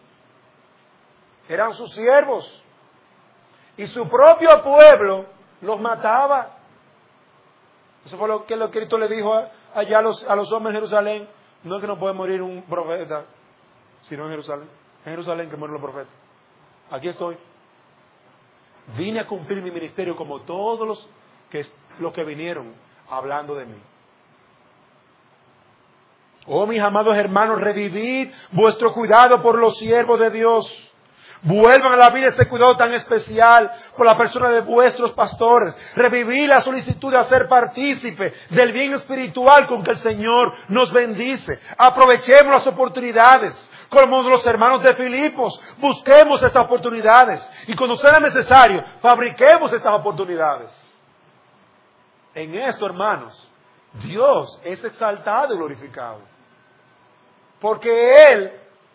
Eran sus siervos. Y su propio pueblo los mataba. Eso fue lo que Cristo le dijo allá a los hombres en Jerusalén. No es que no puede morir un profeta, sino en Jerusalén. En Jerusalén que mueren los profetas. Aquí estoy. Vine a cumplir mi ministerio como todos los que vinieron hablando de mí. Oh, mis amados hermanos, revivid vuestro cuidado por los siervos de Dios. Vuelvan a la vida ese cuidado tan especial por la persona de vuestros pastores. Revivid la solicitud de hacer partícipe del bien espiritual con que el Señor nos bendice. Aprovechemos las oportunidades. Como los hermanos de Filipos, busquemos estas oportunidades. Y cuando sea necesario, fabriquemos estas oportunidades. En esto, hermanos, Dios es exaltado y glorificado. Porque Él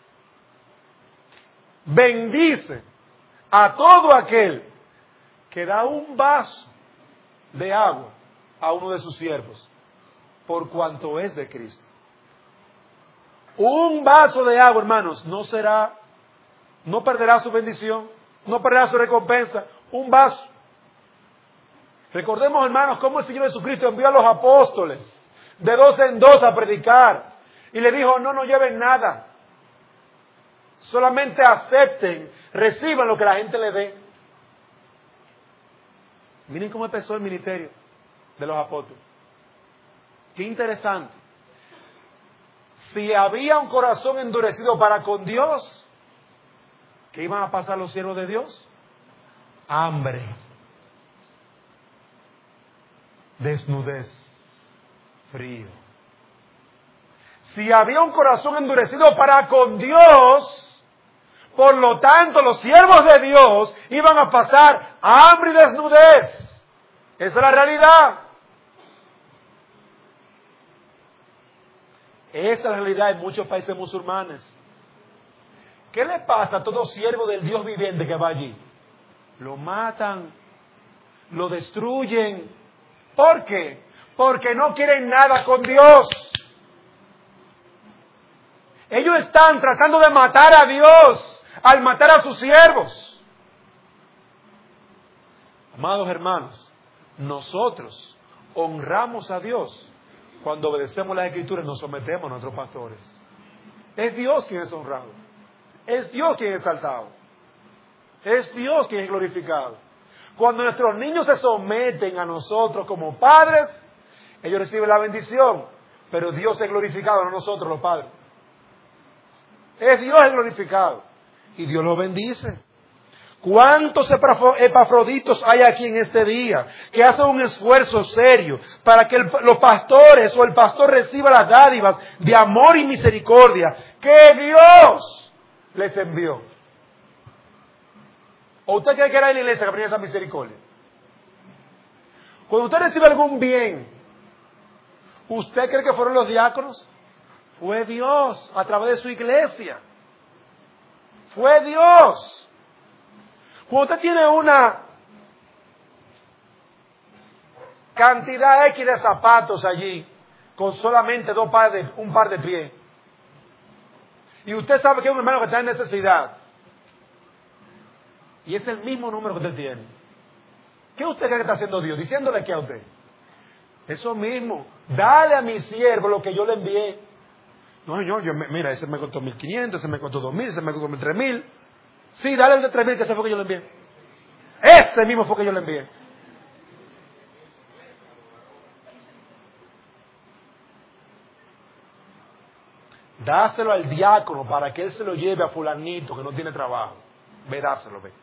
bendice a todo aquel que da un vaso de agua a uno de sus siervos, por cuanto es de Cristo. Un vaso de agua, hermanos, no perderá su bendición, no perderá su recompensa. Un vaso. Recordemos, hermanos, cómo el Señor Jesucristo envió a los apóstoles de 2 en 2 a predicar y le dijo: no lleven nada. Solamente acepten, reciban lo que la gente le dé. Miren cómo empezó el ministerio de los apóstoles. Qué interesante. Si había un corazón endurecido para con Dios, ¿qué iban a pasar los siervos de Dios? Hambre, desnudez, frío. Si había un corazón endurecido para con Dios, por lo tanto, los siervos de Dios iban a pasar hambre y desnudez. Esa es la realidad. Esa es la realidad en muchos países musulmanes. ¿Qué le pasa a todo siervo del Dios viviente que va allí? Lo matan, lo destruyen. ¿Por qué? Porque no quieren nada con Dios. Ellos están tratando de matar a Dios al matar a sus siervos. Amados hermanos, nosotros honramos a Dios cuando obedecemos las Escrituras y nos sometemos a nuestros pastores. Es Dios quien es honrado. Es Dios quien es exaltado. Es Dios quien es glorificado. Cuando nuestros niños se someten a nosotros como padres, ellos reciben la bendición, pero Dios es glorificado, no nosotros los padres. Es Dios el glorificado. Y Dios los bendice. ¿Cuántos epafroditos hay aquí en este día que hacen un esfuerzo serio para que los pastores o el pastor reciba las dádivas de amor y misericordia que Dios les envió? ¿O usted cree que era en la iglesia que ponía esa misericordia? Cuando usted recibe algún bien, ¿usted cree que fueron los diáconos? Fue Dios a través de su iglesia. Fue Dios. Cuando usted tiene una cantidad X de zapatos allí, con solamente un par de pies, y usted sabe que hay un hermano que está en necesidad, y es el mismo número que usted tiene, ¿qué usted cree que está haciendo Dios? Diciéndole qué a usted. Eso mismo, dale a mi siervo lo que yo le envié. No, mira, ese me costó 1.500, ese me costó 2.000, ese me costó 3.000. Sí, dale el de 3.000, que ese fue que yo le envié. Ese mismo fue que yo le envié. Dáselo al diácono para que él se lo lleve a fulanito que no tiene trabajo. Ve, dáselo, ve.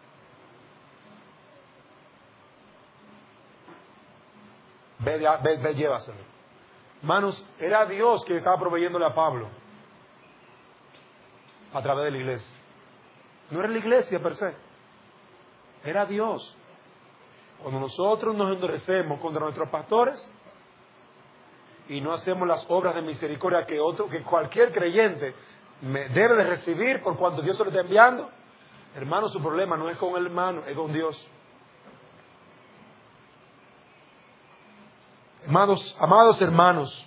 Ve, llévaselo. Hermanos, era Dios quien estaba proveyéndole a Pablo. a través de la iglesia. No era la iglesia per se, era Dios. Cuando nosotros nos endurecemos contra nuestros pastores y no hacemos las obras de misericordia que cualquier creyente debe de recibir por cuanto Dios se lo está enviando, hermano, su problema no es con el hermano, es con Dios. Amados hermanos,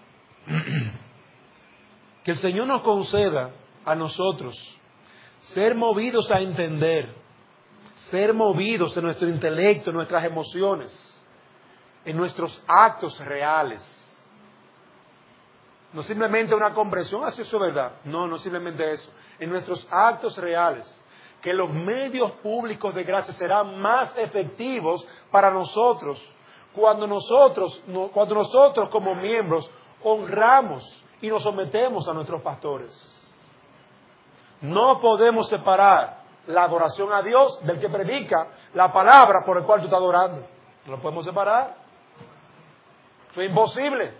que el Señor nos conceda a nosotros ser movidos a entender, ser movidos en nuestro intelecto, en nuestras emociones, en nuestros actos reales. No simplemente una comprensión, así eso es verdad. No, no simplemente eso. En nuestros actos reales, que los medios públicos de gracia serán más efectivos para nosotros cuando nosotros como miembros honramos y nos sometemos a nuestros pastores. No podemos separar la adoración a Dios del que predica la palabra por el cual tú estás adorando. No lo podemos separar. Es imposible.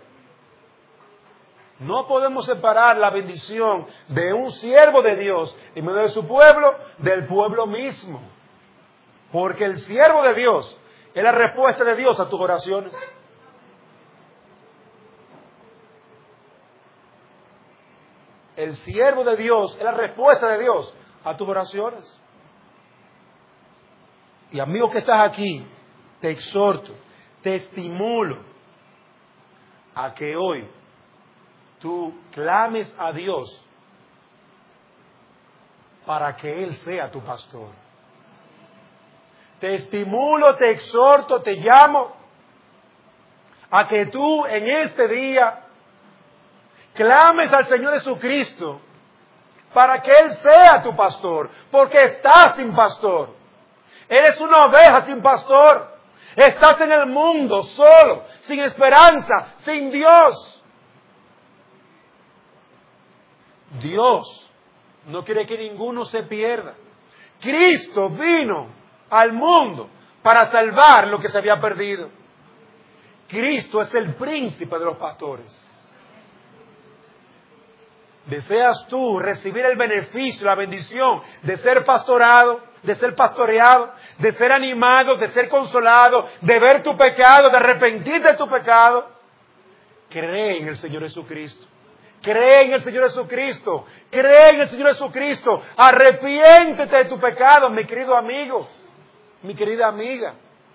No podemos separar la bendición de un siervo de Dios en medio de su pueblo del pueblo mismo. Porque el siervo de Dios es la respuesta de Dios a tus oraciones. El siervo de Dios es la respuesta de Dios a tus oraciones. Y amigo que estás aquí, te exhorto, te estimulo a que hoy tú clames a Dios para que Él sea tu pastor. Te estimulo, te exhorto, te llamo a que tú en este día clames al Señor Jesucristo para que Él sea tu pastor, porque estás sin pastor. Eres una oveja sin pastor. Estás en el mundo solo, sin esperanza, sin Dios. Dios no quiere que ninguno se pierda. Cristo vino al mundo para salvar lo que se había perdido. Cristo es el príncipe de los pastores. ¿Deseas tú recibir el beneficio, la bendición de ser pastorado, de ser pastoreado, de ser animado, de ser consolado, de ver tu pecado, de arrepentirte de tu pecado? Cree en el Señor Jesucristo. Cree en el Señor Jesucristo. Cree en el Señor Jesucristo. Arrepiéntete de tu pecado, mi querido amigo, mi querida amiga.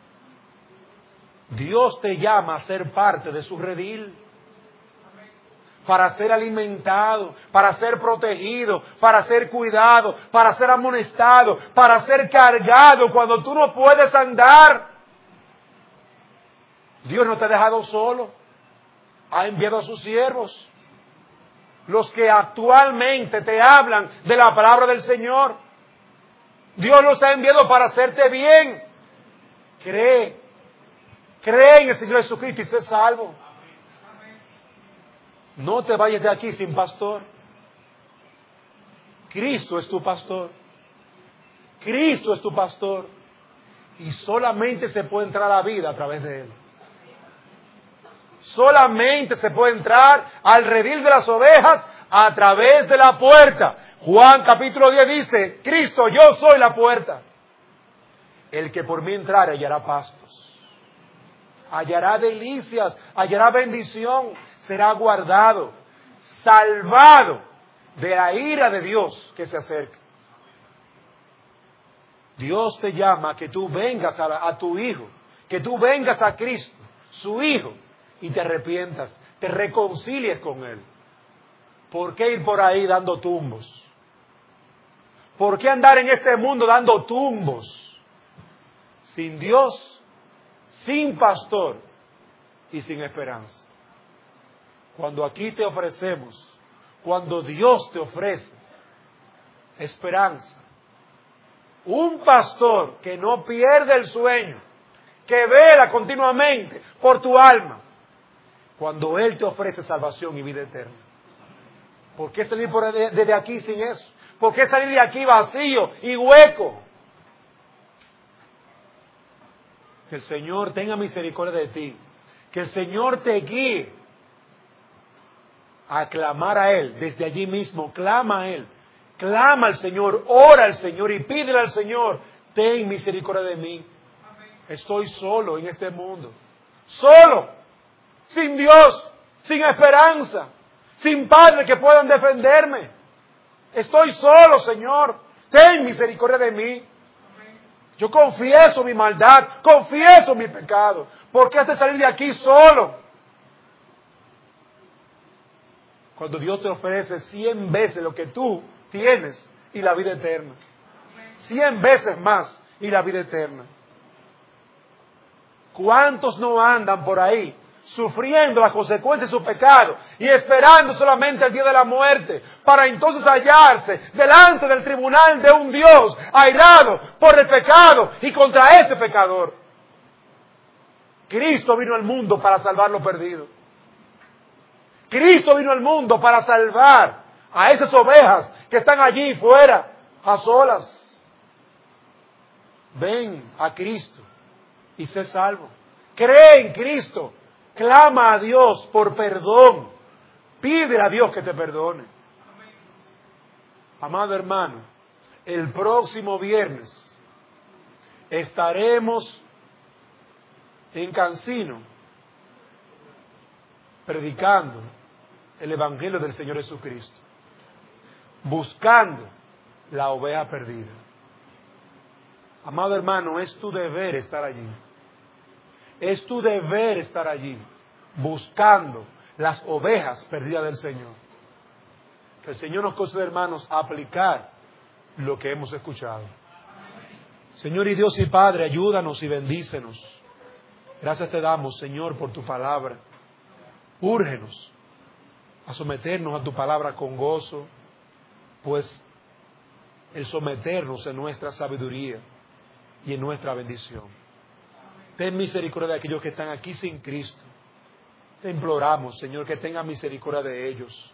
Dios te llama a ser parte de su redil, para ser alimentado, para ser protegido, para ser cuidado, para ser amonestado, para ser cargado cuando tú no puedes andar. Dios no te ha dejado solo. Ha enviado a sus siervos, los que actualmente te hablan de la palabra del Señor. Dios los ha enviado para hacerte bien. Cree en el Señor Jesucristo y sé salvo. No te vayas de aquí sin pastor. Cristo es tu pastor. Cristo es tu pastor. Y solamente se puede entrar a la vida a través de Él. Solamente se puede entrar al redil de las ovejas a través de la puerta. Juan capítulo 10 dice, Cristo, yo soy la puerta. El que por mí entrare hallará pastos, hallará delicias, hallará bendición, será guardado, salvado de la ira de Dios que se acerca. Dios te llama a que tú vengas a tu Hijo, que tú vengas a Cristo, su Hijo, y te arrepientas, te reconcilies con Él. ¿Por qué ir por ahí dando tumbos? ¿Por qué andar en este mundo dando tumbos? Sin Dios, sin pastor y sin esperanza. Cuando aquí te ofrecemos, cuando Dios te ofrece esperanza, un pastor que no pierde el sueño, que vela continuamente por tu alma, cuando Él te ofrece salvación y vida eterna. ¿Por qué salir desde aquí sin eso? ¿Por qué salir de aquí vacío y hueco? Que el Señor tenga misericordia de ti. Que el Señor te guíe a clamar a Él. Desde allí mismo, clama a Él. Clama al Señor, ora al Señor y pídele al Señor, ten misericordia de mí. Estoy solo en este mundo. Solo. Sin Dios. Sin esperanza. Sin padres que puedan defenderme. Estoy solo, Señor. Ten misericordia de mí. Yo confieso mi maldad. Confieso mi pecado. ¿Por qué has de salir de aquí solo? Cuando Dios te ofrece 100 veces lo que tú tienes y la vida eterna. 100 veces más y la vida eterna. ¿Cuántos no andan por ahí sufriendo las consecuencias de su pecado y esperando solamente el día de la muerte para entonces hallarse delante del tribunal de un Dios airado por el pecado y contra ese pecador? Cristo vino al mundo para salvar lo perdido. Cristo vino al mundo para salvar a esas ovejas que están allí fuera, a solas. Ven a Cristo y sé salvo. Cree en Cristo. Clama a Dios por perdón. Pídele a Dios que te perdone. Amado hermano, el próximo viernes estaremos en Cancino predicando el Evangelio del Señor Jesucristo, buscando la oveja perdida. Amado hermano, es tu deber estar allí. Es tu deber estar allí, buscando las ovejas perdidas del Señor. Que el Señor nos conceda, hermanos, aplicar lo que hemos escuchado. Señor y Dios y Padre, ayúdanos y bendícenos. Gracias te damos, Señor, por tu palabra. Úrgenos a someternos a tu palabra con gozo, pues el someternos en nuestra sabiduría y en nuestra bendición. Ten misericordia de aquellos que están aquí sin Cristo. Te imploramos, Señor, que tenga misericordia de ellos.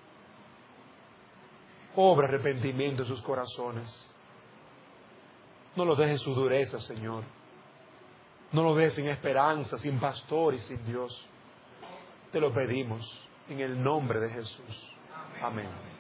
Obra arrepentimiento en sus corazones. No los dejes en su dureza, Señor. No los dejes sin esperanza, sin pastor y sin Dios. Te lo pedimos en el nombre de Jesús. Amén.